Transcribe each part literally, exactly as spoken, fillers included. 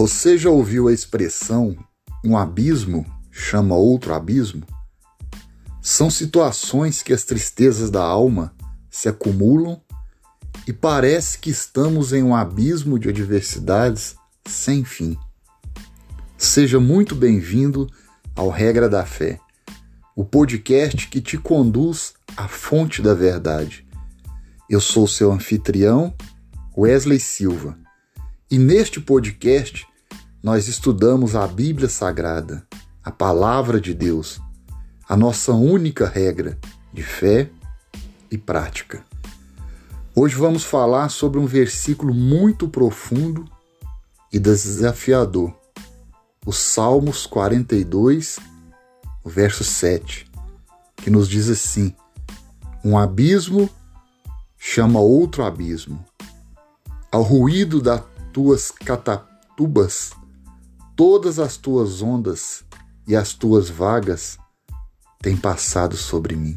Você já ouviu a expressão um abismo chama outro abismo? São situações que as tristezas da alma se acumulam e parece que estamos em um abismo de adversidades sem fim. Seja muito bem-vindo ao Regra da Fé, o podcast que te conduz à fonte da verdade. Eu sou seu anfitrião, Wesley Silva, e neste podcast nós estudamos a Bíblia Sagrada, a Palavra de Deus, a nossa única regra de fé e prática. Hoje vamos falar sobre um versículo muito profundo e desafiador, os Salmos quarenta e dois, o verso sete, que nos diz assim: um abismo chama outro abismo. Ao ruído das tuas catatubas, todas as tuas ondas e as tuas vagas têm passado sobre mim.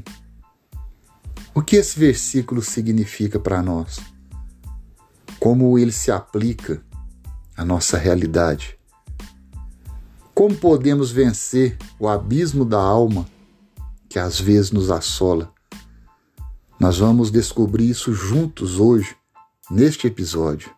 O que esse versículo significa para nós? Como ele se aplica à nossa realidade? Como podemos vencer o abismo da alma que às vezes nos assola? Nós vamos descobrir isso juntos hoje, neste episódio.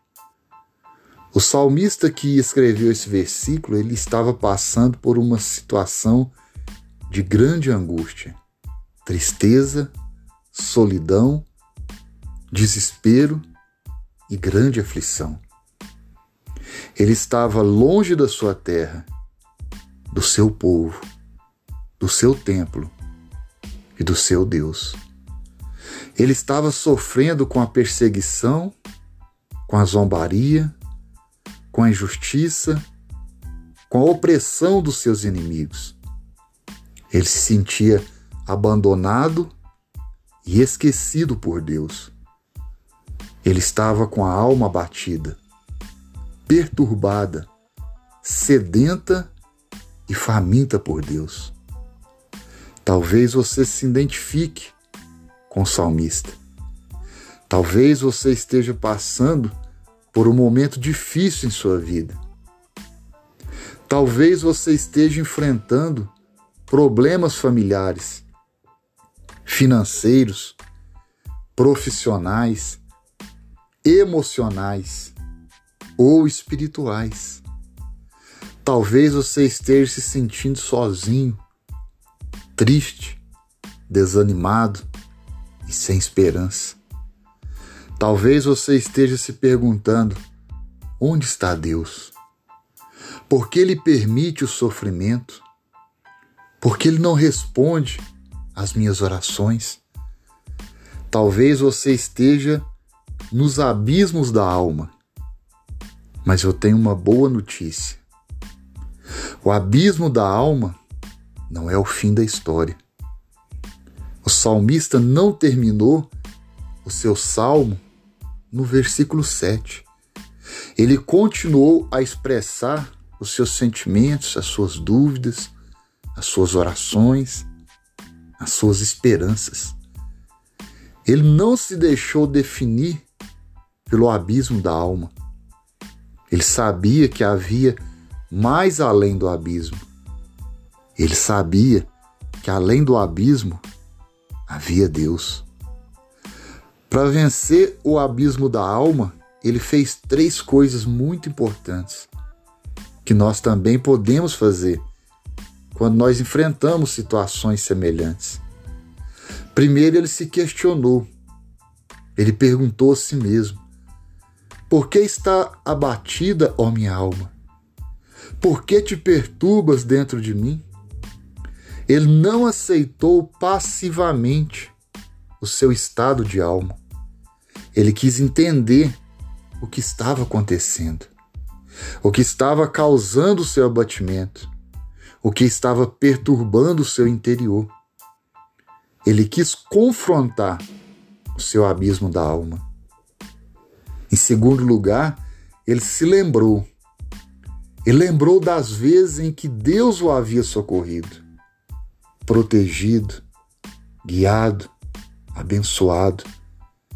O salmista que escreveu esse versículo, ele estava passando por uma situação de grande angústia, tristeza, solidão, desespero e grande aflição. Ele estava longe da sua terra, do seu povo, do seu templo e do seu Deus. Ele estava sofrendo com a perseguição, com a zombaria, com a injustiça, com a opressão dos seus inimigos. Ele se sentia abandonado e esquecido por Deus. Ele estava com a alma abatida, perturbada, sedenta e faminta por Deus. Talvez você se identifique com o salmista. Talvez você esteja passando por um momento difícil em sua vida. Talvez você esteja enfrentando problemas familiares, financeiros, profissionais, emocionais ou espirituais. Talvez você esteja se sentindo sozinho, triste, desanimado e sem esperança. Talvez você esteja se perguntando: onde está Deus? Por que Ele permite o sofrimento? Por que Ele não responde às minhas orações? Talvez você esteja nos abismos da alma, mas eu tenho uma boa notícia. O abismo da alma não é o fim da história. O salmista não terminou o seu salmo no versículo sete. Ele continuou a expressar os seus sentimentos, as suas dúvidas, as suas orações, as suas esperanças. Ele não se deixou definir pelo abismo da alma. Ele sabia que havia mais além do abismo. Ele sabia que além do abismo havia Deus. Para vencer o abismo da alma, ele fez três coisas muito importantes que nós também podemos fazer quando nós enfrentamos situações semelhantes. Primeiro, ele se questionou. Ele perguntou a si mesmo: por que está abatida, ó minha alma? Por que te perturbas dentro de mim? Ele não aceitou passivamente o seu estado de alma. Ele quis entender o que estava acontecendo, o que estava causando o seu abatimento, o que estava perturbando o seu interior. Ele quis confrontar o seu abismo da alma. Em segundo lugar, ele se lembrou. Ele lembrou das vezes em que Deus o havia socorrido, protegido, guiado, abençoado.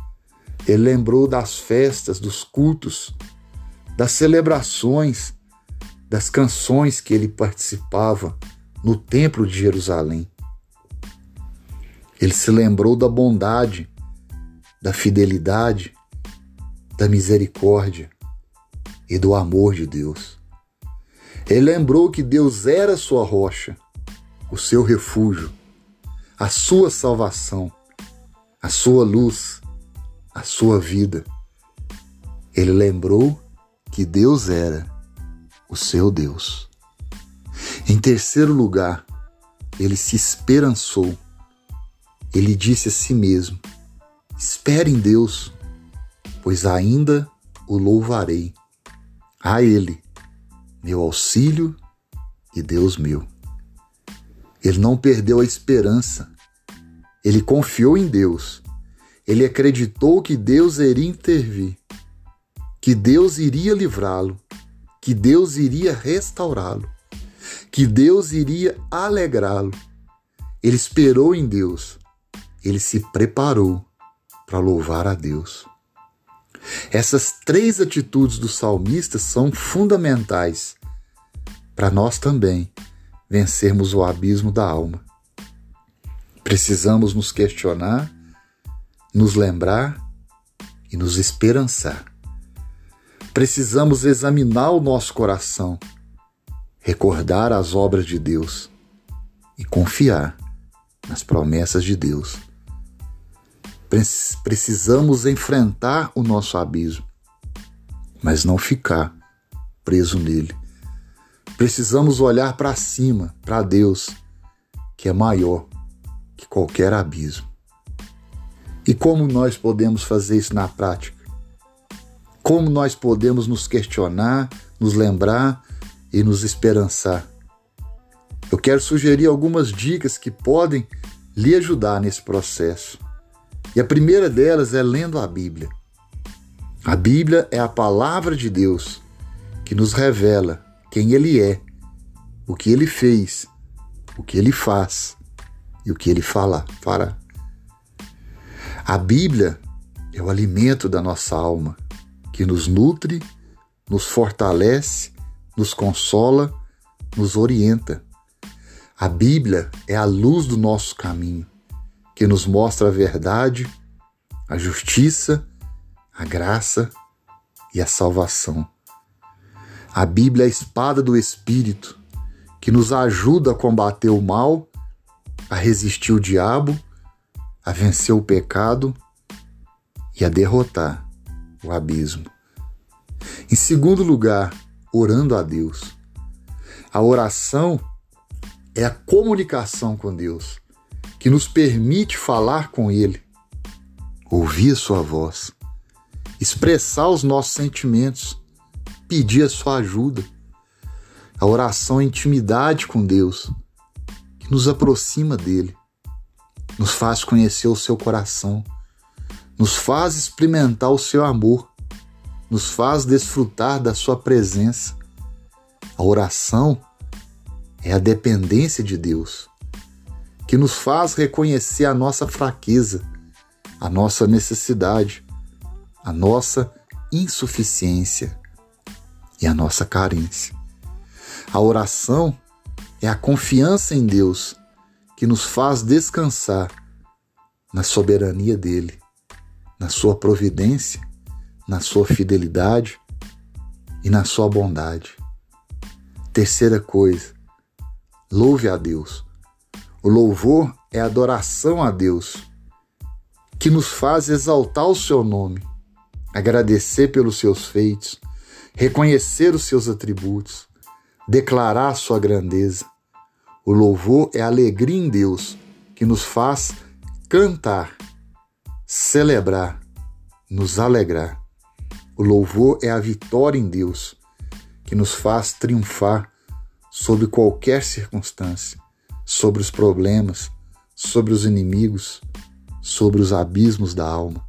Ele lembrou das festas, dos cultos, das celebrações, das canções que ele participava no Templo de Jerusalém. Ele se lembrou da bondade, da fidelidade, da misericórdia e do amor de Deus. Ele lembrou que Deus era sua rocha, o seu refúgio, a sua salvação, a sua luz, a sua vida. Ele lembrou que Deus era o seu Deus. Em terceiro lugar, ele se esperançou. Ele disse a si mesmo: espere em Deus, pois ainda o louvarei. A Ele, meu auxílio e Deus meu. Ele não perdeu a esperança. Ele confiou em Deus. Ele acreditou que Deus iria intervir, que Deus iria livrá-lo, que Deus iria restaurá-lo, que Deus iria alegrá-lo. Ele esperou em Deus. Ele se preparou para louvar a Deus. Essas três atitudes do salmista são fundamentais para nós também vencermos o abismo da alma. Precisamos nos questionar, nos lembrar e nos esperançar. Precisamos examinar o nosso coração, recordar as obras de Deus e confiar nas promessas de Deus. Precisamos enfrentar o nosso abismo, mas não ficar preso nele. Precisamos olhar para cima, para Deus, que é maior que qualquer abismo. E como nós podemos fazer isso na prática? Como nós podemos nos questionar, nos lembrar e nos esperançar? Eu quero sugerir algumas dicas que podem lhe ajudar nesse processo. E a primeira delas é lendo a Bíblia. A Bíblia é a palavra de Deus que nos revela quem Ele é, o que Ele fez, o que Ele faz e o que Ele fala, fará. A Bíblia é o alimento da nossa alma, que nos nutre, nos fortalece, nos consola, nos orienta. A Bíblia é a luz do nosso caminho, que nos mostra a verdade, a justiça, a graça e a salvação. A Bíblia é a espada do Espírito, que nos ajuda a combater o mal, a resistir o diabo, a vencer o pecado e a derrotar o abismo. Em segundo lugar, orando a Deus. A oração é a comunicação com Deus, que nos permite falar com Ele, ouvir a sua voz, expressar os nossos sentimentos, pedir a sua ajuda. A oração é intimidade com Deus, que nos aproxima dele, nos faz conhecer o seu coração, nos faz experimentar o seu amor, nos faz desfrutar da sua presença. A oração é a dependência de Deus, que nos faz reconhecer a nossa fraqueza, a nossa necessidade, a nossa insuficiência e a nossa carência. A oração é a confiança em Deus que nos faz descansar na soberania dele, na sua providência, na sua fidelidade e na sua bondade. Terceira coisa, louve a Deus. O louvor é a adoração a Deus, que nos faz exaltar o seu nome, agradecer pelos seus feitos, reconhecer os seus atributos, declarar a sua grandeza. O louvor é a alegria em Deus, que nos faz cantar, celebrar, nos alegrar. O louvor é a vitória em Deus, que nos faz triunfar sobre qualquer circunstância, sobre os problemas, sobre os inimigos, sobre os abismos da alma.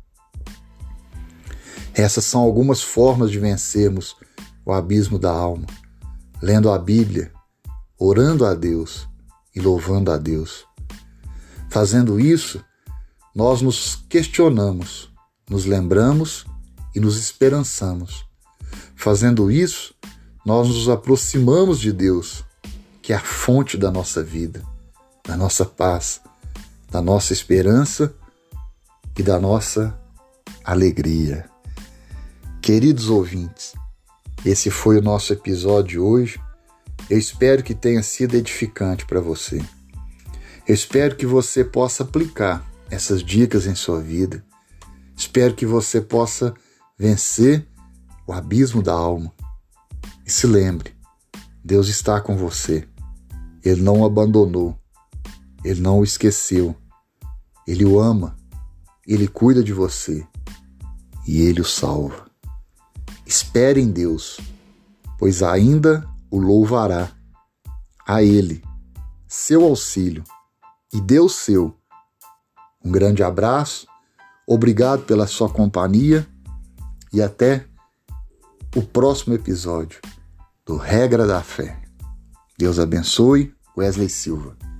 Essas são algumas formas de vencermos o abismo da alma, lendo a Bíblia, orando a Deus e louvando a Deus. Fazendo isso, nós nos questionamos, nos lembramos e nos esperançamos. Fazendo isso, nós nos aproximamos de Deus, que é a fonte da nossa vida, da nossa paz, da nossa esperança e da nossa alegria. Queridos ouvintes, esse foi o nosso episódio de hoje. Eu espero que tenha sido edificante para você. Eu espero que você possa aplicar essas dicas em sua vida. Espero que você possa vencer o abismo da alma. E se lembre, Deus está com você. Ele não o abandonou. Ele não o esqueceu. Ele o ama. Ele cuida de você. E Ele o salva. Espere em Deus, pois ainda o louvará. A Ele, seu auxílio e Deus seu. Um grande abraço, obrigado pela sua companhia e até o próximo episódio do Regra da Fé. Deus abençoe. Wesley Silva.